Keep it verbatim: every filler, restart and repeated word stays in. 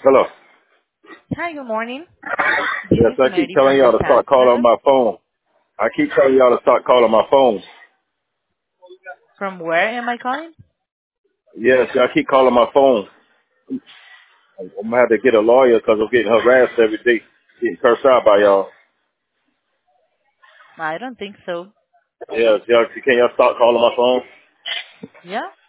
Hello. Hi, good morning. This Yes, is I keep Mary telling from y'all the to start calling on customer. my phone. I keep telling y'all to start calling my phone. From where am I calling? Yes, y'all keep calling my phone. I'm gonna have to get a lawyer because I'm getting harassed every day, getting cursed out by y'all. I don't think so. Yes, y'all, can y'all start calling my phone? Yeah?